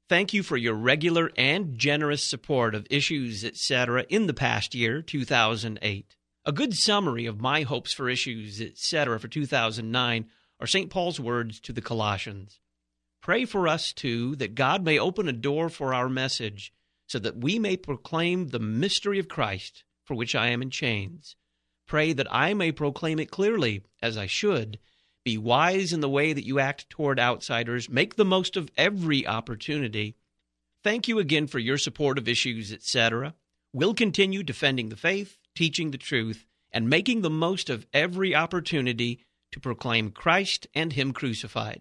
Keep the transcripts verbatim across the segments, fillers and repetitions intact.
Thank you for your regular and generous support of Issues, et cetera in the past year, two thousand eight. A good summary of my hopes for Issues, et cetera for two thousand nine are Saint Paul's words to the Colossians. Pray for us, too, that God may open a door for our message so that we may proclaim the mystery of Christ, for which I am in chains. Pray that I may proclaim it clearly, as I should. Be wise in the way that you act toward outsiders. Make the most of every opportunity. Thank you again for your support of Issues, et cetera. We'll continue defending the faith, teaching the truth, and making the most of every opportunity to proclaim Christ and Him crucified.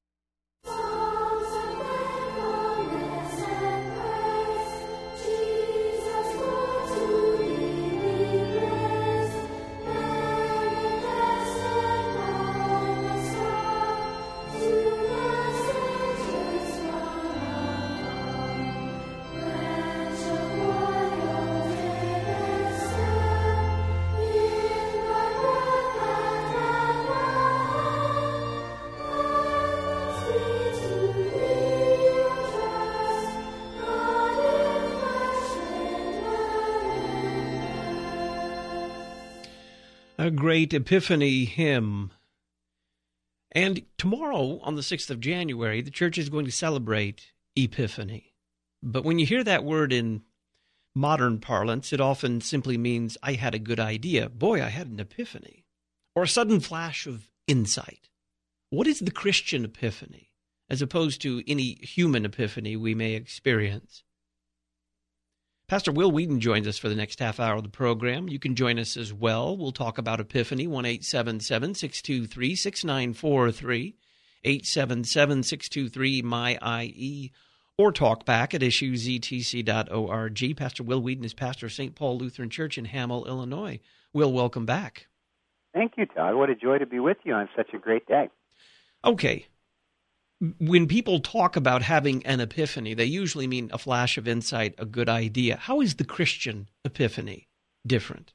A great Epiphany hymn. And tomorrow, on the sixth of January, the church is going to celebrate Epiphany. But when you hear that word in modern parlance, it often simply means, I had a good idea. Boy, I had an epiphany. Or a sudden flash of insight. What is the Christian epiphany, as opposed to any human epiphany we may experience? Pastor Will Wheaton joins us for the next half hour of the program. You can join us as well. We'll talk about Epiphany, one eight seven seven, six two three, six nine four three, eight seven seven, six two three, M Y I E, or talk back at issues e t c dot org. Pastor Will Wheaton is pastor of Saint Paul Lutheran Church in Hamel, Illinois. Will, welcome back. Thank you, Todd. What a joy to be with you on such a great day. Okay. When people talk about having an epiphany, they usually mean a flash of insight, a good idea. How is the Christian epiphany different?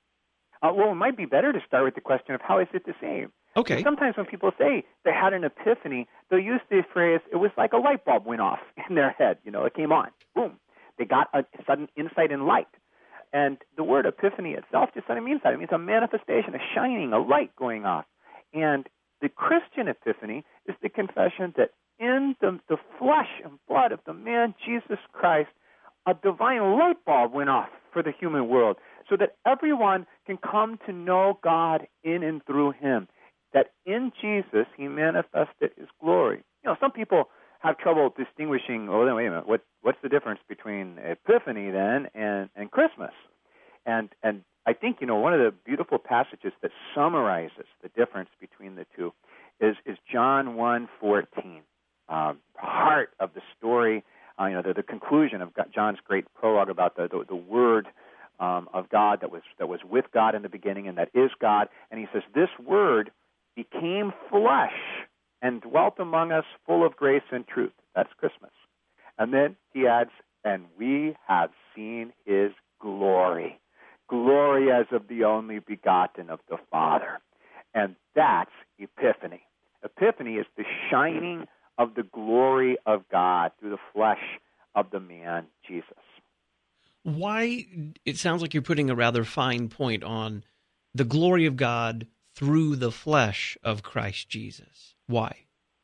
Uh, well, it might be better to start with the question of how is it the same? Okay. Sometimes when people say they had an epiphany, they'll use the phrase, it was like a light bulb went off in their head. You know, it came on. Boom. They got a sudden insight and light. And the word epiphany itself just doesn't mean that. It means a manifestation, a shining, a light going off. And the Christian epiphany is the confession that in the, the flesh and blood of the man Jesus Christ, a divine light bulb went off for the human world so that everyone can come to know God in and through him, that in Jesus he manifested his glory. You know, some people have trouble distinguishing, oh, then wait a minute, what, what's the difference between Epiphany then and, and Christmas? And and I think, you know, one of the beautiful passages that summarizes the difference between the two is, is John one fourteen, um, heart of the story, uh, you know, the, the conclusion of John's great prologue about the, the, the Word um, of God that was that was with God in the beginning and that is God. And he says, this Word became flesh and dwelt among us full of grace and truth. That's Christmas. And then he adds, and we have seen his glory. Glory as of the only begotten of the Father. And that's Epiphany. Epiphany is the shining of the glory of God through the flesh of the man Jesus. Why, it sounds like you're putting a rather fine point on the glory of God through the flesh of Christ Jesus. Why?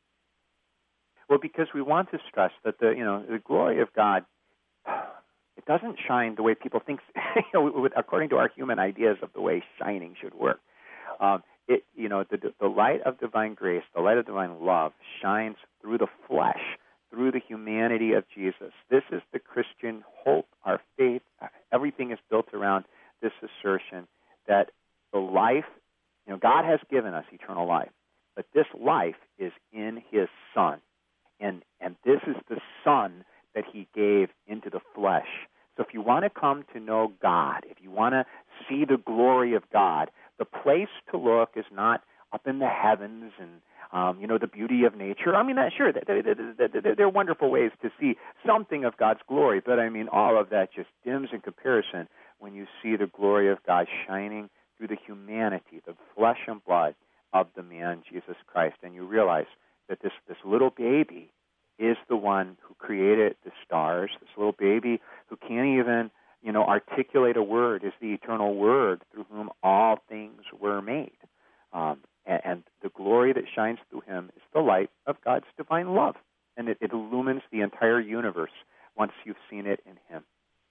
Well, because we want to stress that the, you know, the glory of God, it doesn't shine the way people think, you know, according to our human ideas of the way shining should work. Um, it, you know, the, the light of divine grace, the light of divine love shines through the flesh, through the humanity of Jesus. This is the Christian hope, our faith. Everything is built around this assertion that the life, you know, God has given us eternal life, but this life is in his Son. And, and this is the Son that he gave into the flesh. So if you want to come to know God, if you want to see the glory of God, the place to look is not up in the heavens and, um, you know, the beauty of nature. I mean, that, sure, there, there, there, there are wonderful ways to see something of God's glory, but I mean, all of that just dims in comparison when you see the glory of God shining through the humanity, the flesh and blood of the man Jesus Christ, and you realize that this, this little baby is the one who created the stars. This little baby who can't even, you know, articulate a word is the eternal Word through whom all things were made. Um, and, and the glory that shines through him is the light of God's divine love. And it, it illumines the entire universe once you've seen it in him.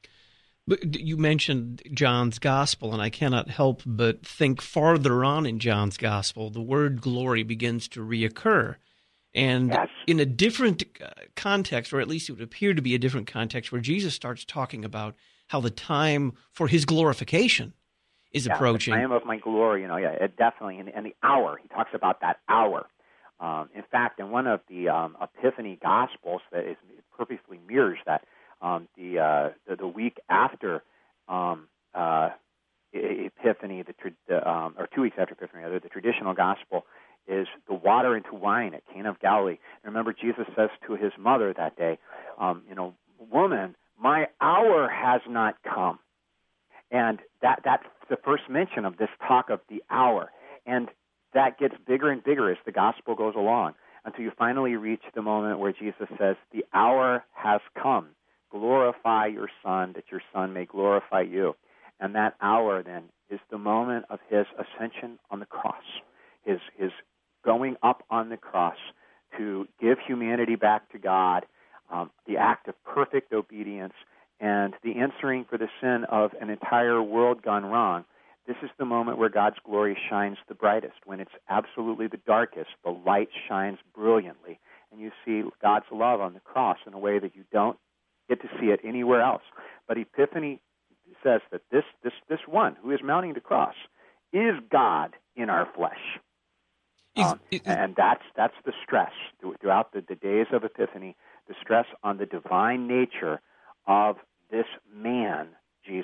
But you mentioned John's Gospel, and I cannot help but think farther on in John's Gospel, the word glory begins to reoccur. And yes. in a different uh, context, or at least it would appear to be a different context, where Jesus starts talking about how the time for his glorification is yeah, approaching. The time of my glory, you know, yeah, it definitely. And, and the hour, he talks about that hour. Um, in fact, in one of the um, Epiphany Gospels that is perfectly mirrors that, um, the, uh, the the week after um, uh, Epiphany, the, the um, or two weeks after Epiphany, rather, the traditional Gospel is the water into wine at Cana of Galilee. And remember, Jesus says to his mother that day, um, you know, woman, my hour has not come. And that that's the first mention of this talk of the hour. And that gets bigger and bigger as the gospel goes along until you finally reach the moment where Jesus says, the hour has come. Glorify your Son, that your Son may glorify you. And that hour then is the moment of his ascension on the cross, his his going up on the cross to give humanity back to God, um, the act of perfect obedience, and the answering for the sin of an entire world gone wrong. This is the moment where God's glory shines the brightest. When it's absolutely the darkest, the light shines brilliantly, and you see God's love on the cross in a way that you don't get to see it anywhere else. But Epiphany says that this this this one who is mounting the cross is God in our flesh. Um, and that's that's the stress throughout the, the days of Epiphany, the stress on the divine nature of this man, Jesus.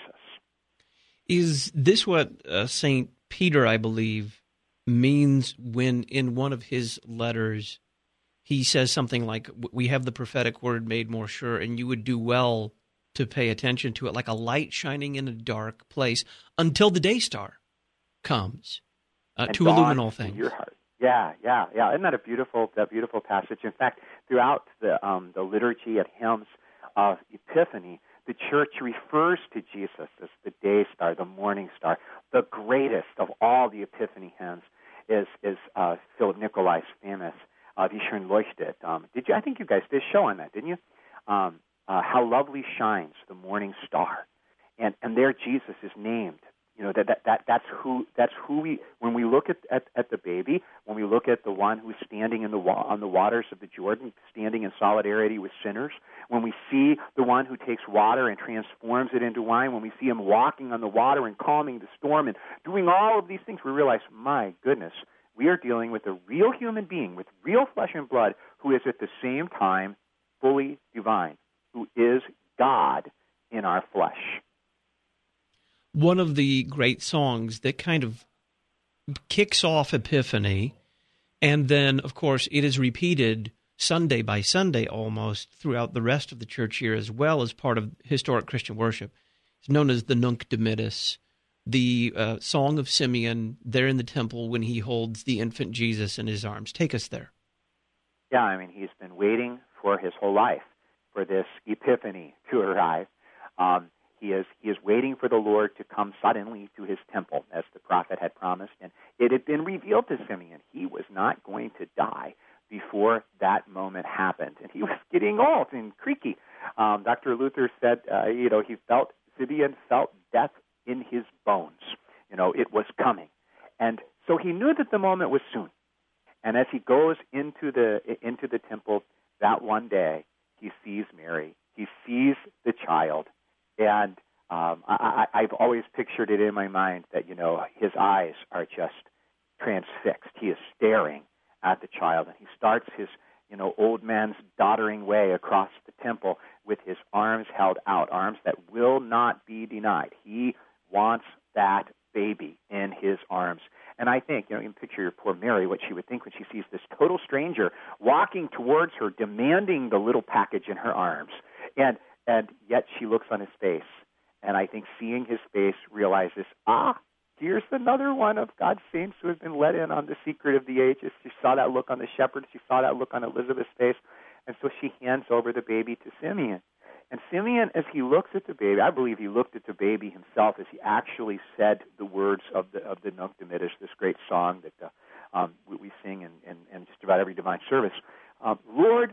Is this what uh, Saint Peter, I believe, means when in one of his letters he says something like, we have the prophetic word made more sure, and you would do well to pay attention to it, like a light shining in a dark place until the day star comes uh, to illumine all things. Your heart. Yeah, yeah, yeah. Isn't that a beautiful, that beautiful passage? In fact, throughout the um, the liturgy at hymns of Epiphany, the Church refers to Jesus as the day star, the morning star. The greatest of all the Epiphany hymns is is uh, Philip Nicolai's famous uh, Wie schön leuchtet. Um, did you? I think you guys did a show on that, didn't you? Um, uh, how lovely shines the morning star, and and there Jesus is named. You know, that, that that that's who that's who we when we look at, at, at the baby, when we look at the one who's standing in the wa- on the waters of the Jordan, standing in solidarity with sinners, when we see the one who takes water and transforms it into wine, when we see him walking on the water and calming the storm and doing all of these things, we realize, my goodness, we are dealing with a real human being with real flesh and blood who is at the same time fully divine, who is God in our flesh. One of the great songs that kind of kicks off Epiphany, and then, of course, it is repeated Sunday by Sunday almost throughout the rest of the church year as well as part of historic Christian worship. It's known as the Nunc Dimittis, the uh, Song of Simeon there in the temple when he holds the infant Jesus in his arms. Take us there. Yeah, I mean, he's been waiting for his whole life for this Epiphany to arrive. Um, He is he is waiting for the Lord to come suddenly to his temple, as the prophet had promised. And it had been revealed to Simeon he was not going to die before that moment happened. And he was getting old and creaky. Um, Doctor Luther said, uh, you know, he felt, Simeon felt death in his bones. You know, it was coming. And so he knew that the moment was soon. And as he goes into the into the temple that one day, he sees Mary. He sees the child. And um, I, I, I've always pictured it in my mind that, you know, his eyes are just transfixed. He is staring at the child, and he starts his, you know, old man's doddering way across the temple with his arms held out, arms that will not be denied. He wants that baby in his arms. And I think, you know, you can picture your poor Mary, what she would think when she sees this total stranger walking towards her, demanding the little package in her arms. And And yet she looks on his face, and I think seeing his face realizes, ah, here's another one of God's saints who has been let in on the secret of the ages. She saw that look on the shepherd. She saw that look on Elizabeth's face. And so she hands over the baby to Simeon. And Simeon, as he looks at the baby, I believe he looked at the baby himself as he actually said the words of the of the Nunc Dimittis, this great song that uh, um, we, we sing in, in, in just about every divine service. Um, Lord,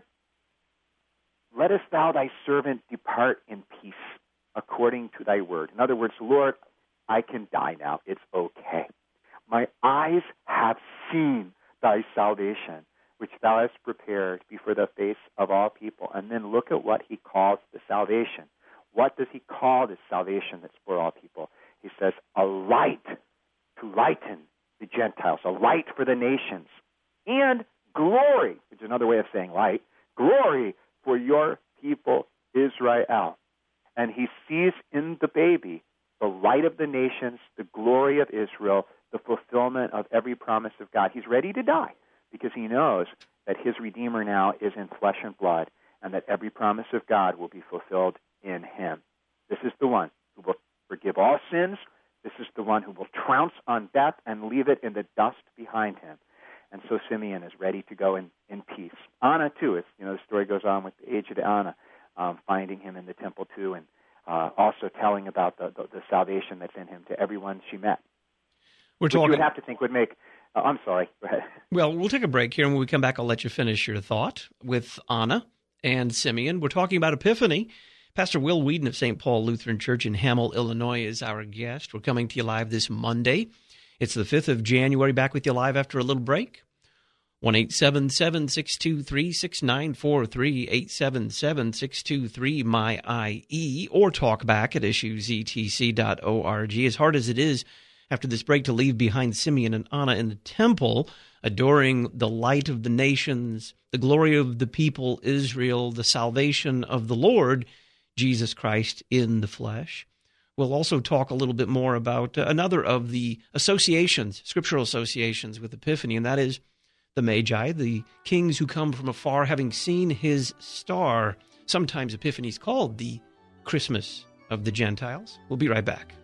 lettest thou thy servant depart in peace according to thy word. In other words, Lord, I can die now. It's okay. My eyes have seen thy salvation, which thou hast prepared before the face of all people. And then look at what he calls the salvation. What does he call this salvation that's for all people? He says, a light to lighten the Gentiles, a light for the nations, and glory, which is another way of saying light, glory for your people Israel. And he sees in the baby the light of the nations, the glory of Israel, the fulfillment of every promise of God. He's ready to die because he knows that his Redeemer now is in flesh and blood and that every promise of God will be fulfilled in him. This is the one who will forgive all sins. This is the one who will trounce on death and leave it in the dust behind him. And so Simeon is ready to go in, in peace. Anna, too, is, you know, the story goes on with the aged Anna, um, finding him in the temple, too, and uh, also telling about the, the, the salvation that's in him to everyone she met. We're Which talking. you would have to think would make, uh, I'm sorry, go ahead. Well, we'll take a break here, and when we come back, I'll let you finish your thought with Anna and Simeon. We're talking about Epiphany. Pastor Will Whedon of Saint Paul Lutheran Church in Hamel, Illinois, is our guest. We're coming to you live this Monday. It's the fifth of January. Back with you live after a little break. one eight seven seven, six two three, six nine four three, eight seven seven, six two three, M Y I E, or talk back at issues e t c dot org. As hard as it is after this break to leave behind Simeon and Anna in the temple, adoring the light of the nations, the glory of the people Israel, the salvation of the Lord, Jesus Christ in the flesh. We'll also talk a little bit more about uh, another of the associations, scriptural associations with Epiphany, and that is the Magi, the kings who come from afar, having seen his star. Sometimes Epiphany is called the Christmas of the Gentiles. We'll be right back.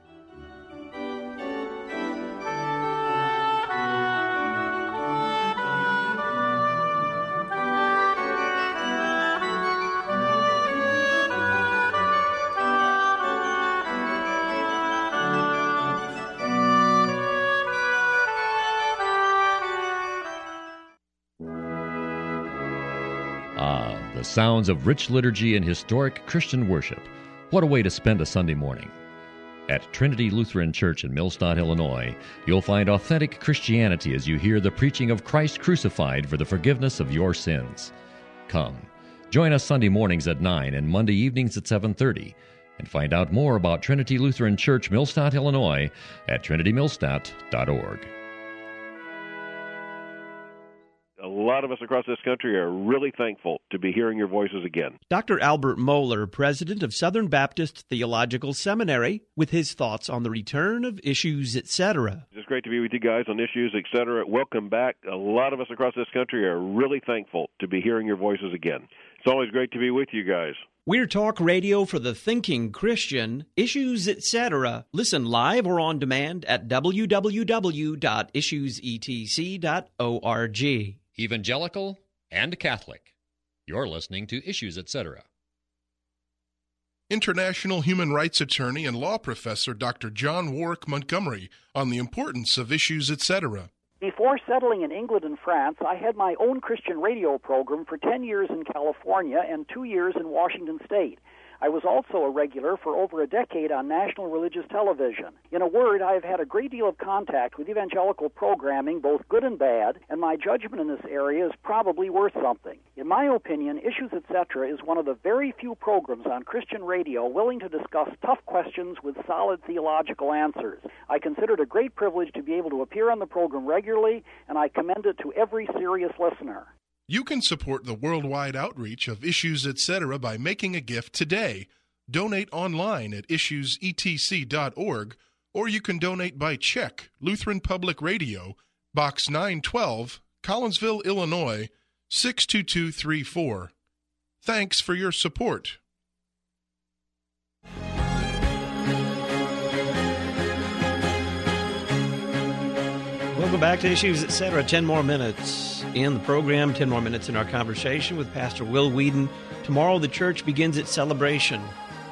The sounds of rich liturgy and historic Christian worship. What a way to spend a Sunday morning. At Trinity Lutheran Church in Millstadt, Illinois, you'll find authentic Christianity as you hear the preaching of Christ crucified for the forgiveness of your sins. Come, join us Sunday mornings at nine and Monday evenings at seven thirty, and find out more about Trinity Lutheran Church, Millstadt, Illinois at trinity millstadt dot org. A lot of us across this country are really thankful to be hearing your voices again. Doctor Albert Mohler, president of Southern Baptist Theological Seminary, with his thoughts on the return of Issues, et cetera. It's great to be with you guys on Issues, et cetera. Welcome back. A lot of us across this country are really thankful to be hearing your voices again. It's always great to be with you guys. We're talk radio for the thinking Christian, Issues, et cetera. Listen live or on demand at w w w dot issues e t c dot org. Evangelical and Catholic. You're listening to Issues, et cetera. International human rights attorney and law professor Doctor John Warwick Montgomery on the importance of Issues, et cetera. Before settling in England and France, I had my own Christian radio program for ten years in California and two years in Washington State. I was also a regular for over a decade on national religious television. In a word, I have had a great deal of contact with evangelical programming, both good and bad, and my judgment in this area is probably worth something. In my opinion, Issues, et cetera is one of the very few programs on Christian radio willing to discuss tough questions with solid theological answers. I consider it a great privilege to be able to appear on the program regularly, and I commend it to every serious listener. You can support the worldwide outreach of Issues, et cetera by making a gift today. Donate online at issues e t c dot org, or you can donate by check, Lutheran Public Radio, Box nine twelve, Collinsville, Illinois, six two two three four. Thanks for your support. Welcome back to Issues, et cetera. Ten more minutes in the program, ten more minutes in our conversation with Pastor Will Weedon. Tomorrow, the church begins its celebration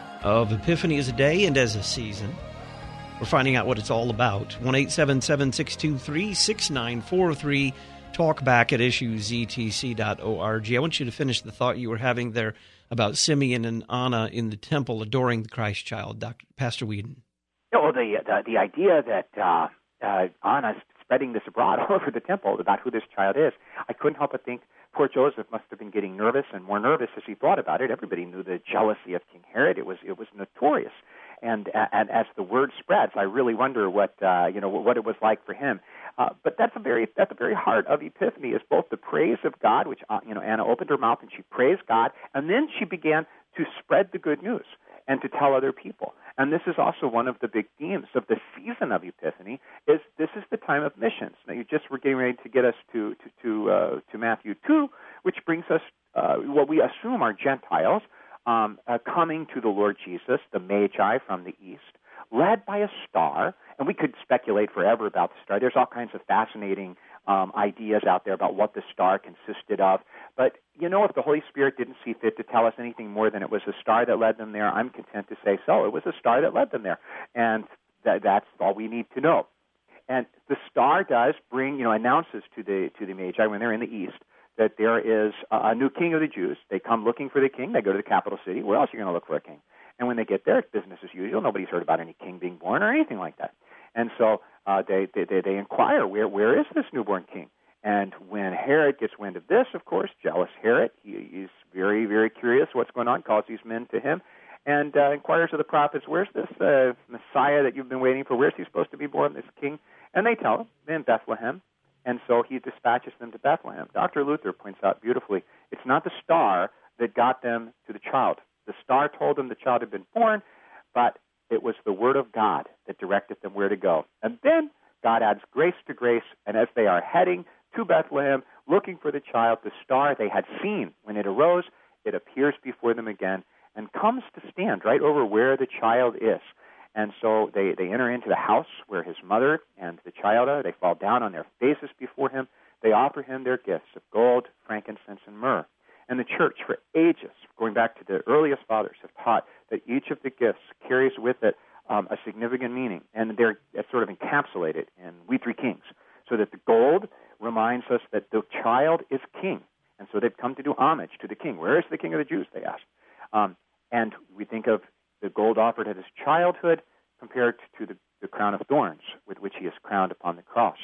of Epiphany as a day and as a season. We're finding out what it's all about. one eight seven seven, six two three, six nine four three. Talk back at issues e t c dot org. I want you to finish the thought you were having there about Simeon and Anna in the temple adoring the Christ child, Doctor Pastor Weedon. Yeah, well, the, the, the idea that uh, uh, Anna's spreading this abroad all over the temple about who this child is, I couldn't help but think poor Joseph must have been getting nervous and more nervous as he thought about it. Everybody knew the jealousy of King Herod. It was it was notorious. And, uh, and as the word spreads, I really wonder what uh, you know what it was like for him. Uh, but that's a very at the very heart of Epiphany is both the praise of God, which uh, you know Anna opened her mouth and she praised God, and then she began to spread the good news and to tell other people. And this is also one of the big themes of the season of Epiphany, is this is the time of missions. Now, you just were getting ready to get us to to to, uh, to Matthew two, which brings us uh, what we assume are Gentiles um, uh, coming to the Lord Jesus, the Magi from the east, led by a star. And we could speculate forever about the star. There's all kinds of fascinating um, ideas out there about what the star consisted of. But, you know, if the Holy Spirit didn't see fit to tell us anything more than it was a star that led them there, I'm content to say so. It was a star that led them there. And that, that's all we need to know. And the star does bring, you know, announces to the to the Magi when they're in the east that there is a, a new king of the Jews. They come looking for the king. They go to the capital city. Where else are you going to look for a king? And when they get there, it's business as usual. Nobody's heard about any king being born or anything like that. And so uh, they, they, they, they inquire, where where is this newborn king? And when Herod gets wind of this, of course, jealous Herod, he, he's very, very curious what's going on, calls these men to him, and uh, inquires of the prophets, where's this uh, Messiah that you've been waiting for? Where's he supposed to be born, this king? And they tell him, in Bethlehem. And so he dispatches them to Bethlehem. Doctor Luther points out beautifully, it's not the star that got them to the child. The star told them the child had been born, but it was the word of God that directed them where to go. And then God adds grace to grace, and as they are heading to Bethlehem, looking for the child, the star they had seen when it arose, it appears before them again and comes to stand right over where the child is. And so they, they enter into the house where his mother and the child are. They fall down on their faces before him. They offer him their gifts of gold, frankincense, and myrrh. And the church, for ages, going back to the earliest fathers, have taught that each of the gifts carries with it um, a significant meaning, and they're sort of encapsulated in We Three Kings, so that the gold reminds us that the child is king, and so they've come to do homage to the king. Where is the king of the Jews, they ask. Um, and we think of the gold offered at his childhood compared to the, the crown of thorns with which he is crowned upon the cross.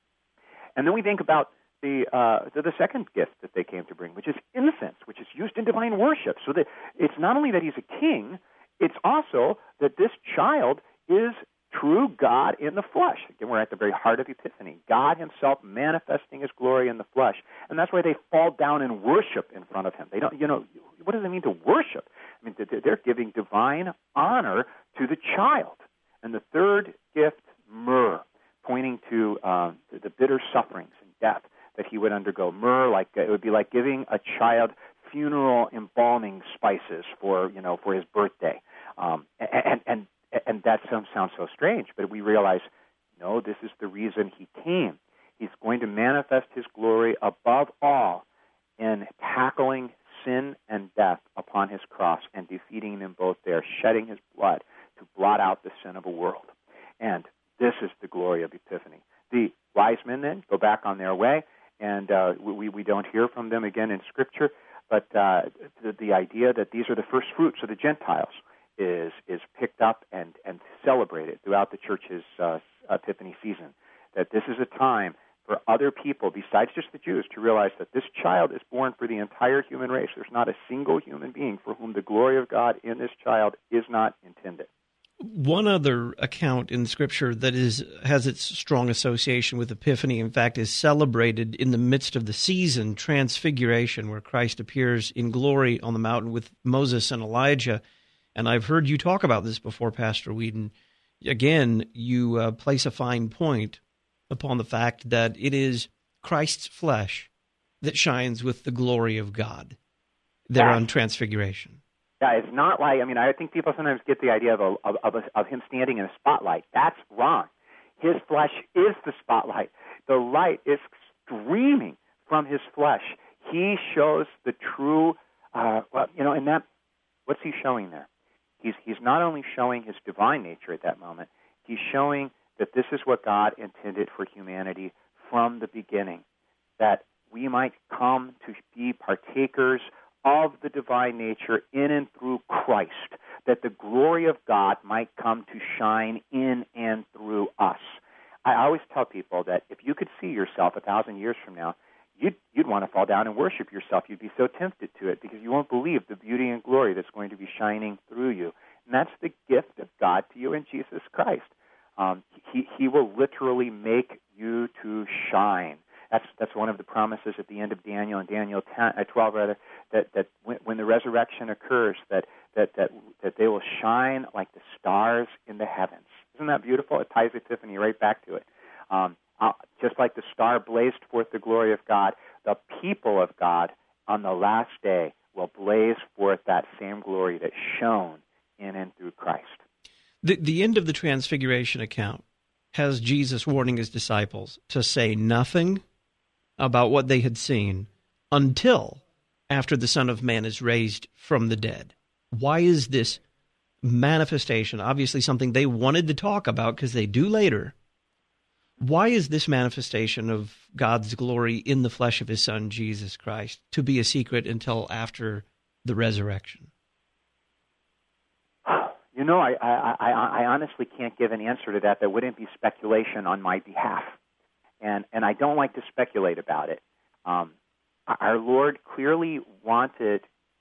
And then we think about the, uh, the the second gift that they came to bring, which is incense, which is used in divine worship. So that it's not only that he's a king, it's also that this child is true God in the flesh. Again, we're at the very heart of Epiphany. God himself manifesting his glory in the flesh. And that's why they fall down and worship in front of him. They don't, you know, what does it mean to worship? I mean, they're giving divine honor to the child. And the third gift, myrrh, pointing to uh, the bitter sufferings and death that he would undergo. Myrrh, like it would be like giving a child funeral embalming spices for, you know, for his birthday. Um, and, and, and that sounds, sounds so strange, but we realize, no, this is the reason he came. He's going to manifest his glory above all in tackling sin and death upon his cross and defeating them both there, shedding his blood to blot out the sin of a world. And this is the glory of Epiphany. The wise men then go back on their way, and uh, we, we don't hear from them again in Scripture, but uh, the, the idea that these are the first fruits of the Gentiles is is picked up and, and celebrated throughout the church's uh, Epiphany season, that this is a time for other people besides just the Jews to realize that this child is born for the entire human race. There's not a single human being for whom the glory of God in this child is not intended. One other account in Scripture that is has its strong association with Epiphany, in fact, is celebrated in the midst of the season, Transfiguration, where Christ appears in glory on the mountain with Moses and Elijah. And I've heard you talk about this before, Pastor Weedon. Again, you uh, place a fine point upon the fact that it is Christ's flesh that shines with the glory of God there on Transfiguration. Yeah, it's not like, I mean, I think people sometimes get the idea of a, of, of, a, of him standing in a spotlight. That's wrong. His flesh is the spotlight. the light is streaming from his flesh. He shows the true, uh, well, you know, and that, what's he showing there? He's, he's not only showing his divine nature at that moment, he's showing that this is what God intended for humanity from the beginning, that we might come to be partakers of the divine nature in and through Christ, that the glory of God might come to shine in and through us. I always tell people that if you could see yourself a thousand years from now, you'd, you'd want to fall down and worship yourself. You'd be so tempted to it because you won't believe the beauty and glory that's going to be shining through you. And that's the gift of God to you in Jesus Christ. Um, he, he will literally make you to shine. That's that's one of the promises at the end of Daniel, in Daniel ten, uh, twelve, rather, that that when, when the resurrection occurs, that, that that that they will shine like the stars in the heavens. Isn't that beautiful? It ties Epiphany right back to it. Um, uh, just like the star blazed forth the glory of God, the people of God on the last day will blaze forth that same glory that shone in and through Christ. The, the end of the Transfiguration account has Jesus warning his disciples to say nothing about what they had seen until after the Son of Man is raised from the dead. Why is this manifestation, obviously something they wanted to talk about because they do later, why is this manifestation of God's glory in the flesh of his Son, Jesus Christ, to be a secret until after the resurrection? You know, I, I, I, I honestly can't give an answer to that. That wouldn't be speculation on my behalf. And and I don't like to speculate about it. Um, our Lord clearly wanted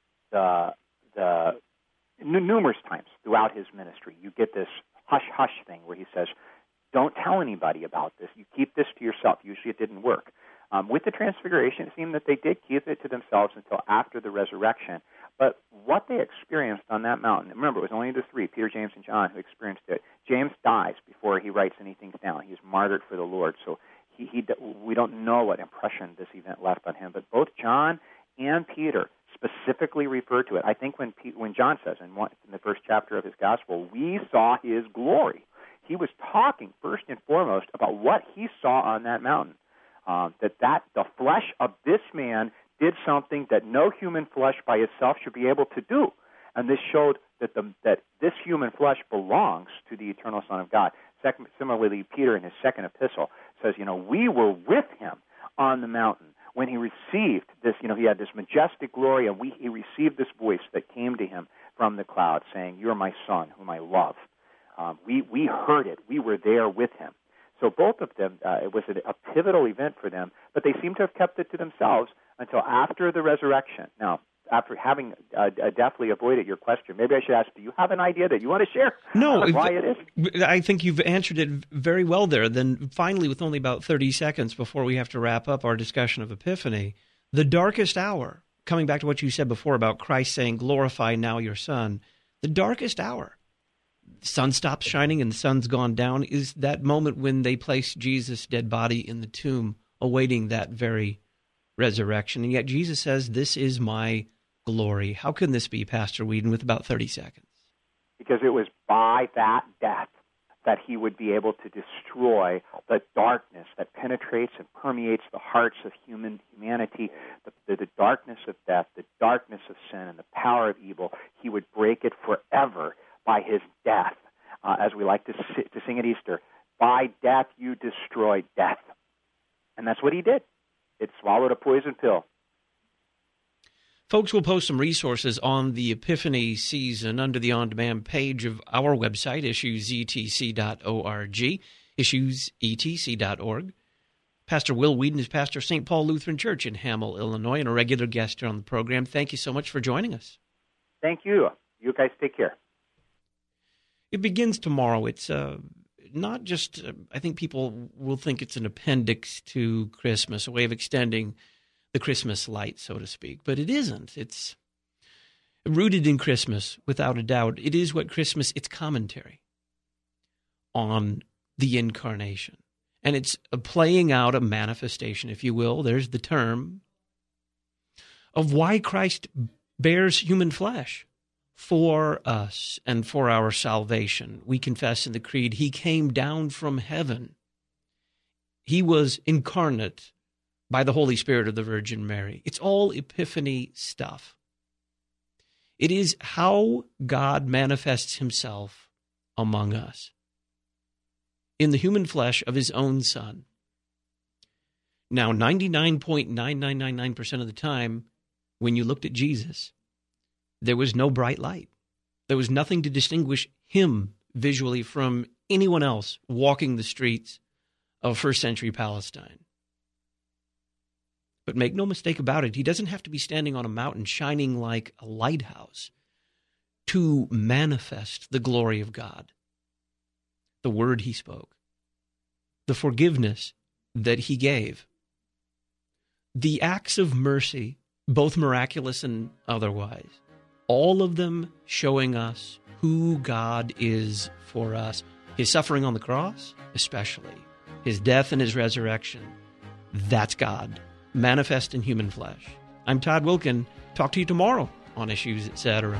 the the numerous times throughout his ministry. You get this hush hush thing where he says, "Don't tell anybody about this. You keep this to yourself." Usually, it didn't work. Um, with the Transfiguration, it seemed that they did keep it to themselves until after the resurrection. But what they experienced on that mountain, remember, it was only the three, Peter, James, and John, who experienced it. James dies before he writes anything down. He's martyred for the Lord, so he, he we don't know what impression this event left on him. But both John and Peter specifically refer to it. I think when P, when John says in, one, in the first chapter of his gospel, we saw his glory, he was talking first and foremost about what he saw on that mountain. Um, that, that the flesh of this man did something that no human flesh by itself should be able to do. And this showed that the, that this human flesh belongs to the eternal Son of God. Second, similarly, Peter in his second epistle says, you know, we were with him on the mountain when he received this, you know, he had this majestic glory, and we, he received this voice that came to him from the cloud saying, "You're my Son, whom I love." Um, we, we heard it. We were there with him. So both of them, uh, it was a, a pivotal event for them, but they seem to have kept it to themselves until after the resurrection. Now, after having uh, deftly avoided your question, maybe I should ask, do you have an idea that you want to share? No. Uh, why it is? I think you've answered it very well there. Then finally, with only about thirty seconds before we have to wrap up our discussion of Epiphany, the darkest hour, coming back to what you said before about Christ saying, "Glorify now your Son," the darkest hour, the sun stops shining and the sun's gone down, is that moment when they place Jesus' dead body in the tomb, awaiting that very resurrection. And yet Jesus says, "This is my glory." How can this be, Pastor Whedon, with about thirty seconds? Because it was by that death that he would be able to destroy the darkness that penetrates and permeates the hearts of human humanity, the, the, the darkness of death, the darkness of sin, and the power of evil. He would break it forever by his death. Uh, as we like to, si- to sing at Easter, by death you destroyed death. And that's what he did. It swallowed a poison pill. Folks, will post some resources on the Epiphany season under the on-demand page of our website, issues e t c dot org, issues e t c dot org. Pastor Will Whedon is pastor of Saint Paul Lutheran Church in Hamel, Illinois, and a regular guest here on the program. Thank you so much for joining us. Thank you. You guys take care. It begins tomorrow. It's uh, not just, uh, I think people will think it's an appendix to Christmas, a way of extending the Christmas light, so to speak. But it isn't. It's rooted in Christmas, without a doubt. It is what Christmas, it's commentary on the incarnation. And it's a playing out, a manifestation, if you will, there's the term, of why Christ bears human flesh for us and for our salvation. We confess in the Creed, he came down from heaven He was incarnate by the Holy Spirit of the Virgin Mary. It's all Epiphany stuff. It is how God manifests himself among us in the human flesh of his own Son. Now, ninety-nine point nine nine nine nine percent of the time, when you looked at Jesus, there was no bright light. There was nothing to distinguish him visually from anyone else walking the streets of first century Palestine. But make no mistake about it, he doesn't have to be standing on a mountain shining like a lighthouse to manifest the glory of God. The word he spoke, the forgiveness that he gave, the acts of mercy, both miraculous and otherwise, all of them showing us who God is for us. His suffering on the cross, especially, his death and his resurrection, that's God, manifest in human flesh. I'm Todd Wilken. Talk to you tomorrow on Issues, et cetera.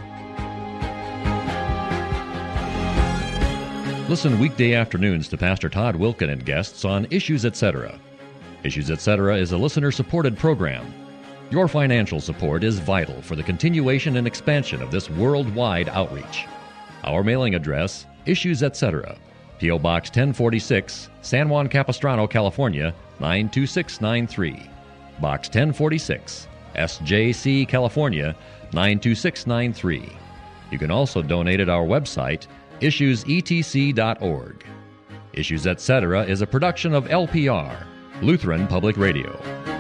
Listen weekday afternoons to Pastor Todd Wilken and guests on Issues, et cetera. Issues, et cetera is a listener-supported program. Your financial support is vital for the continuation and expansion of this worldwide outreach. Our mailing address, Issues, et cetera, P O. Box ten forty-six, San Juan Capistrano, California, nine two six nine three. Box ten forty-six, S J C, California, nine two six nine three. You can also donate at our website, issues e t c dot org. Issues, et cetera is a production of L P R, Lutheran Public Radio.